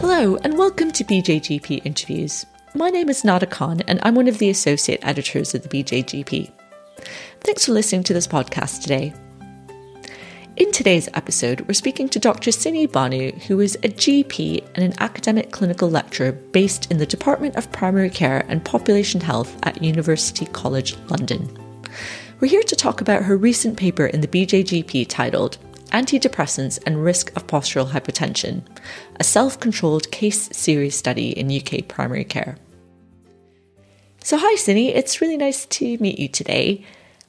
Hello and welcome to BJGP Interviews. My name is Nada Khan and I'm one of the associate editors of the BJGP. Thanks for listening to this podcast today. In today's episode, we're speaking to Dr. Sini Banu, who is a GP and an academic clinical lecturer based in the Department of Primary Care and Population Health at University College London. We're here to talk about her recent paper in the BJGP titled Antidepressants and Risk of Postural Hypotension, a self-controlled case series study in UK primary care. So hi Sini, it's really nice to meet you today.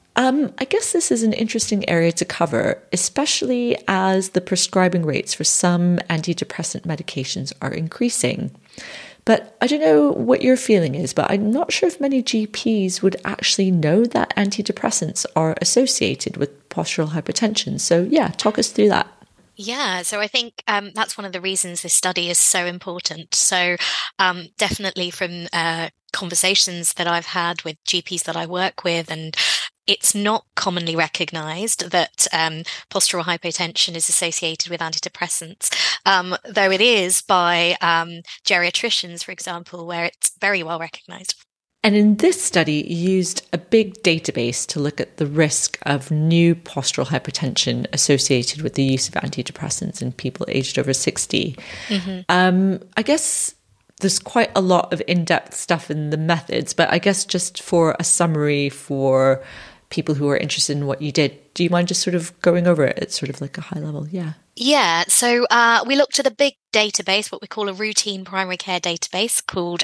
I guess this is an interesting area to cover, especially as the prescribing rates for some antidepressant medications are increasing. But I don't know what your feeling is, but I'm not sure if many GPs would actually know that antidepressants are associated with postural hypertension. So yeah, talk us through that. Yeah, so I think that's one of the reasons this study is so important. So definitely from conversations that I've had with GPs that I work with, and it's not commonly recognised that postural hypotension is associated with antidepressants, though it is by geriatricians, for example, where it's very well recognised. And in this study, you used a big database to look at the risk of new postural hypertension associated with the use of antidepressants in people aged over 60. Mm-hmm. I guess there's quite a lot of in-depth stuff in the methods, but I guess just for a summary for people who are interested in what you did, do you mind just sort of going over it at sort of like a high level? Yeah, so we looked at a big database, what we call a routine primary care database called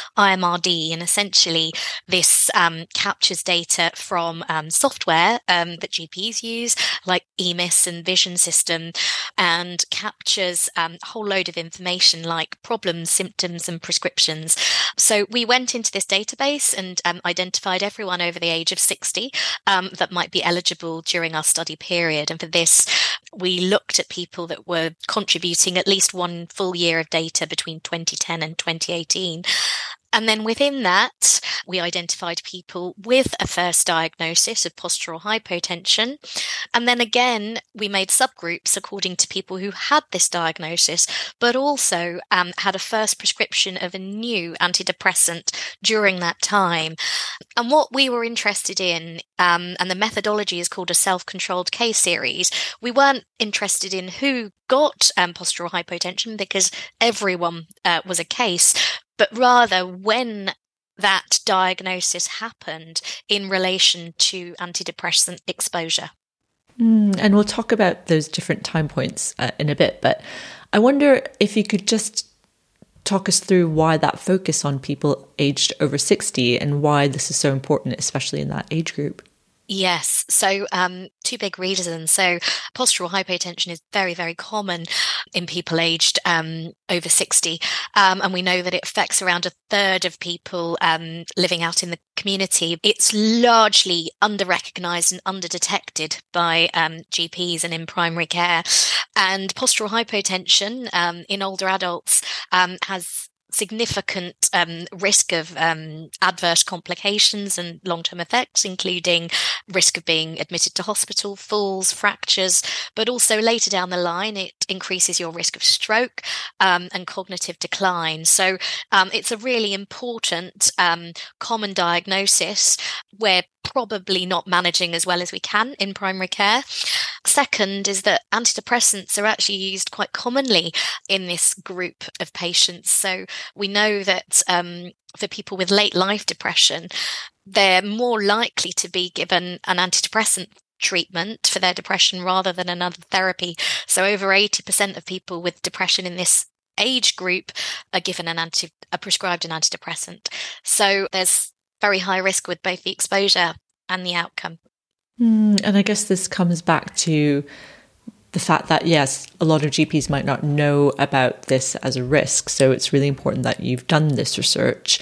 IMRD, and essentially this captures data from software that GPs use, like EMIS and Vision System, and captures a whole load of information like problems, symptoms, and prescriptions. So we went into this database and identified everyone over the age of 60 that might be eligible during our study period. And for this, we looked at people that were contributing at least one full year of data between 2010 and 2018. And then within that, we identified people with a first diagnosis of postural hypotension. And then again, we made subgroups according to people who had this diagnosis, but also had a first prescription of a new antidepressant during that time. And what we were interested in, and the methodology is called a self-controlled case series, we weren't interested in who got postural hypotension because everyone was a case, but rather when that diagnosis happened in relation to antidepressant exposure. And we'll talk about those different time points in a bit, but I wonder if you could just talk us through why that focus on people aged over 60 and why this is so important, especially in that age group. Yes. So two big reasons. So postural hypotension is very, very common in people aged over 60. And we know that it affects around a third of people living out in the community. It's largely under-recognised and under-detected by GPs and in primary care. And postural hypotension in older adults has significant risk of adverse complications and long-term effects, including risk of being admitted to hospital, falls, fractures, but also later down the line, it increases your risk of stroke and cognitive decline. So it's a really important common diagnosis we're probably not managing as well as we can in primary care. Second is that antidepressants are actually used quite commonly in this group of patients. So we know that for people with late life depression, they're more likely to be given an antidepressant treatment for their depression rather than another therapy. So over 80% of people with depression in this age group are given a prescribed an antidepressant. So there's very high risk with both the exposure and the outcome. And I guess this comes back to the fact that, yes, a lot of GPs might not know about this as a risk. So it's really important that you've done this research.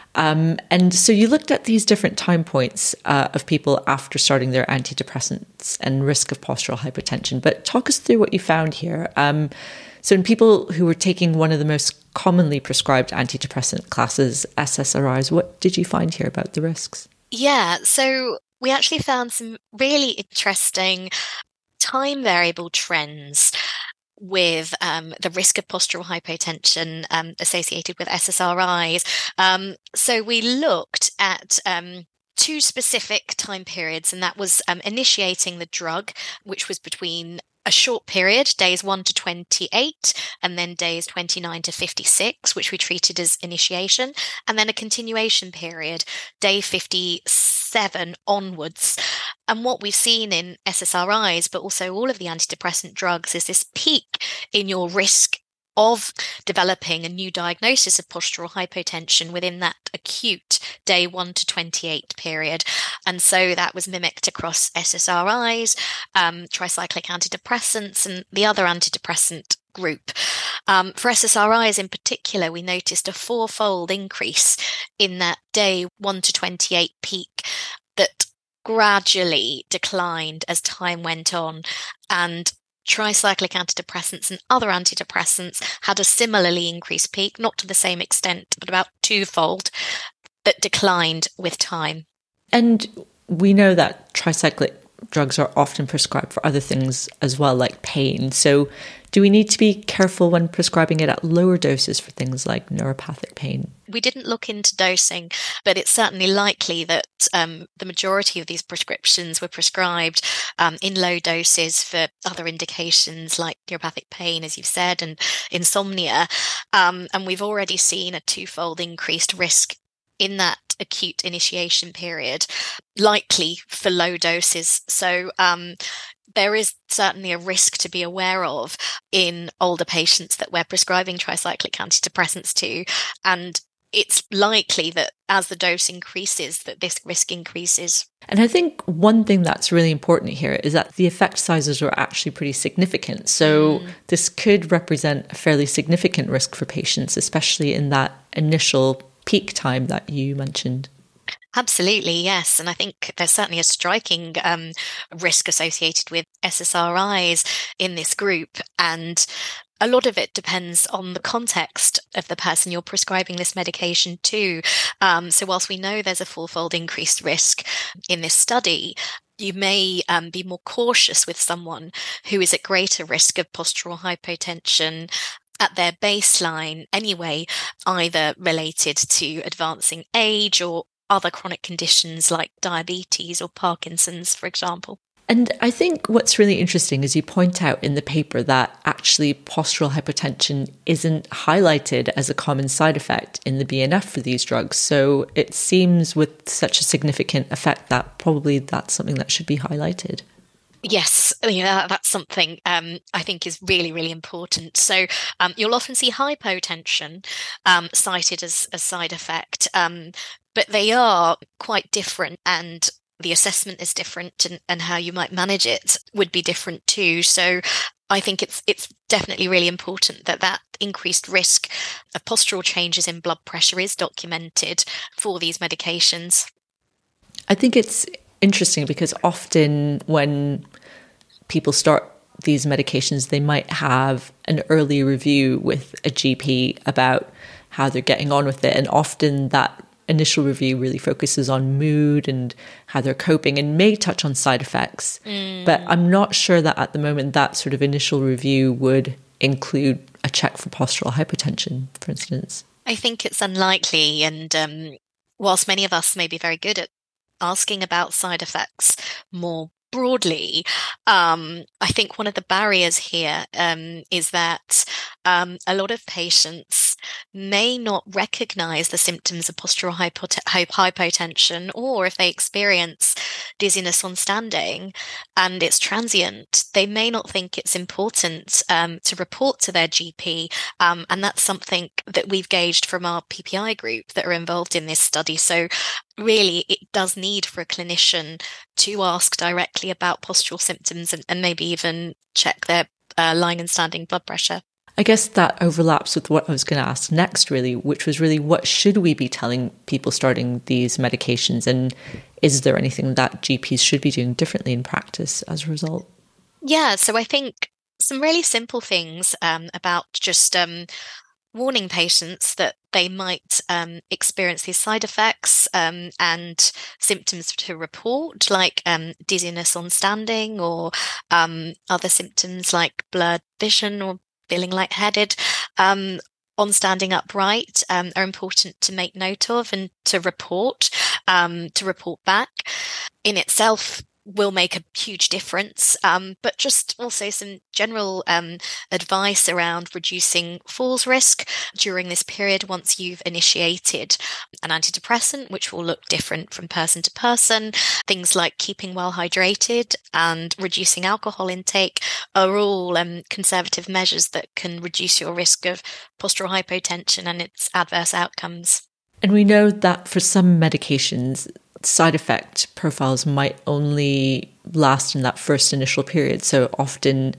And so you looked at these different time points of people after starting their antidepressants and risk of postural hypertension. But talk us through what you found here. So in people who were taking one of the most commonly prescribed antidepressant classes, SSRIs, what did you find here about the risks? Yeah, so we actually found some really interesting time variable trends. with the risk of postural hypotension associated with SSRIs. So we looked at two specific time periods, and that was initiating the drug, which was between a short period, days 1 to 28, and then days 29 to 56, which we treated as initiation, and then a continuation period, day 57 onwards. And what we've seen in SSRIs, but also all of the antidepressant drugs, is this peak in your risk of developing a new diagnosis of postural hypotension within that acute day 1 to 28 period. And so that was mimicked across SSRIs, tricyclic antidepressants, and the other antidepressant group. For SSRIs in particular, we noticed a 4-fold increase in that day 1 to 28 peak that gradually declined as time went on, and tricyclic antidepressants and other antidepressants had a similarly increased peak, not to the same extent, but about 2-fold, that declined with time. And we know that tricyclic drugs are often prescribed for other things as well, like pain. So do we need to be careful when prescribing it at lower doses for things like neuropathic pain? We didn't look into dosing, but it's certainly likely that the majority of these prescriptions were prescribed in low doses for other indications like neuropathic pain, as you've said, and insomnia. And we've already seen a 2-fold increased risk in that acute initiation period, likely for low doses. So there is certainly a risk to be aware of in older patients that we're prescribing tricyclic antidepressants to. And it's likely that as the dose increases, that this risk increases. And I think one thing that's really important here is that the effect sizes are actually pretty significant. So this could represent a fairly significant risk for patients, especially in that initial peak time that you mentioned. Absolutely, yes. And I think there's certainly a striking risk associated with SSRIs in this group. And a lot of it depends on the context of the person you're prescribing this medication to. So whilst we know there's a 4-fold increased risk in this study, you may be more cautious with someone who is at greater risk of postural hypotension at their baseline anyway, either related to advancing age or other chronic conditions like diabetes or Parkinson's, for example. And I think what's really interesting is you point out in the paper that actually postural hypotension isn't highlighted as a common side effect in the BNF for these drugs. So it seems with such a significant effect that probably that's something that should be highlighted. Yes, that's something I think is really, really important. So you'll often see hypotension cited as a side effect, but they are quite different, and the assessment is different, and how you might manage it would be different too. So I think it's definitely really important that increased risk of postural changes in blood pressure is documented for these medications. I think it's interesting because often when people start these medications, they might have an early review with a GP about how they're getting on with it. And often that initial review really focuses on mood and how they're coping and may touch on side effects. But I'm not sure that at the moment that sort of initial review would include a check for postural hypotension, for instance. I think it's unlikely. And whilst many of us may be very good at asking about side effects more broadly, I think one of the barriers here is that a lot of patients may not recognize the symptoms of postural hypotension, or if they experience dizziness on standing and it's transient, they may not think it's important to report to their GP. And that's something that we've gauged from our PPI group that are involved in this study. So really, it does need for a clinician to ask directly about postural symptoms and maybe even check their lying and standing blood pressure. I guess that overlaps with what I was going to ask next, really, which was really what should we be telling people starting these medications? And is there anything that GPs should be doing differently in practice as a result? Yeah, so I think some really simple things about just warning patients that they might experience these side effects and symptoms to report, like dizziness on standing, or other symptoms like blurred vision or feeling lightheaded on standing upright, are important to make note of and to report back. In itself will make a huge difference, but just also some general advice around reducing falls risk during this period once you've initiated an antidepressant, which will look different from person to person. Things like keeping well hydrated and reducing alcohol intake are all conservative measures that can reduce your risk of postural hypotension and its adverse outcomes. And we know that for some medications, side effect profiles might only last in that first initial period. So often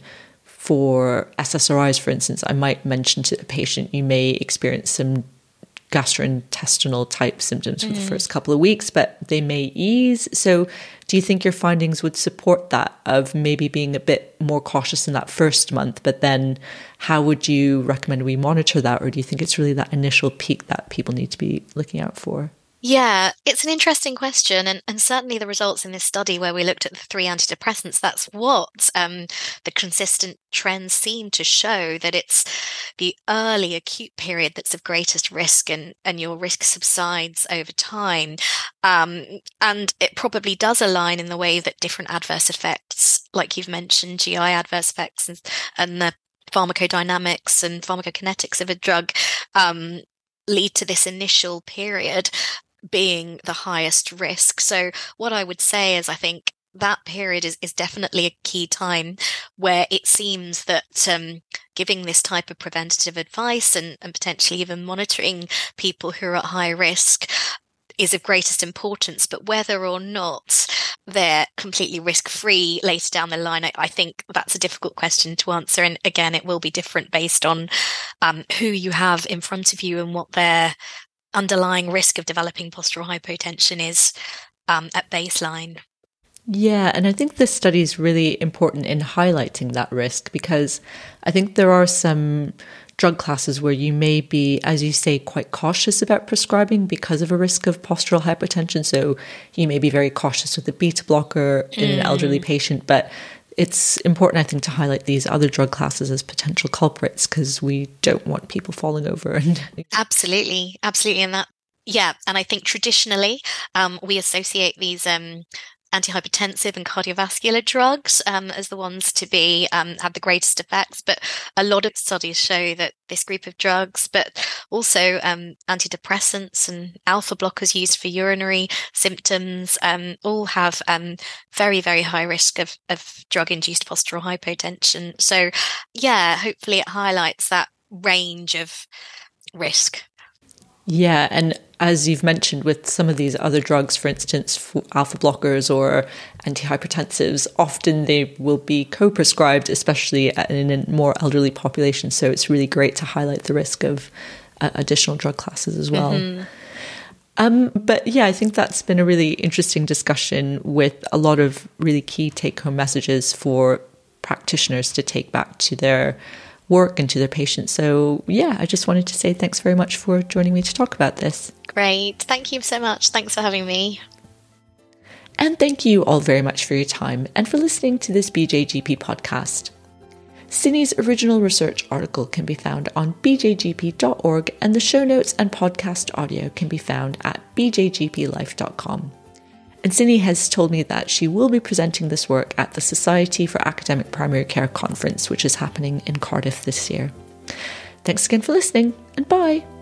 for SSRIs, for instance, I might mention to the patient, you may experience some gastrointestinal type symptoms for the first couple of weeks, but they may ease. So do you think your findings would support that, of maybe being a bit more cautious in that first month, but then how would you recommend we monitor that? Or do you think it's really that initial peak that people need to be looking out for? Yeah, it's an interesting question. And certainly the results in this study where we looked at the 3 antidepressants, that's what the consistent trends seem to show, that it's the early acute period that's of greatest risk, and your risk subsides over time. And it probably does align in the way that different adverse effects, like you've mentioned, GI adverse effects and the pharmacodynamics and pharmacokinetics of a drug lead to this initial period being the highest risk. So what I would say is I think that period is definitely a key time where it seems that giving this type of preventative advice and potentially even monitoring people who are at high risk is of greatest importance. But whether or not they're completely risk-free later down the line, I think that's a difficult question to answer. And again, it will be different based on who you have in front of you and what their underlying risk of developing postural hypotension is at baseline. Yeah, and I think this study is really important in highlighting that risk, because I think there are some drug classes where you may be, as you say, quite cautious about prescribing because of a risk of postural hypertension. So you may be very cautious with a beta blocker in an elderly patient, but it's important, I think, to highlight these other drug classes as potential culprits, because we don't want people falling over. Absolutely. And that, yeah. And I think traditionally we associate these antihypertensive and cardiovascular drugs as the ones to be have the greatest effects. But a lot of studies show that this group of drugs, but also antidepressants and alpha blockers used for urinary symptoms, all have very, very high risk of drug-induced postural hypotension. So yeah, hopefully it highlights that range of risk. Yeah, and as you've mentioned with some of these other drugs, for instance, alpha blockers or antihypertensives, often they will be co-prescribed, especially in a more elderly population. So it's really great to highlight the risk of additional drug classes as well. Mm-hmm. But yeah, I think that's been a really interesting discussion with a lot of really key take-home messages for practitioners to take back to their work and to their patients. So yeah, I just wanted to say thanks very much for joining me to talk about this. Great. Thank you so much. Thanks for having me. And thank you all very much for your time and for listening to this BJGP podcast. Cindy's original research article can be found on bjgp.org, and the show notes and podcast audio can be found at bjgplife.com. And Cindy has told me that she will be presenting this work at the Society for Academic Primary Care Conference, which is happening in Cardiff this year. Thanks again for listening, and bye!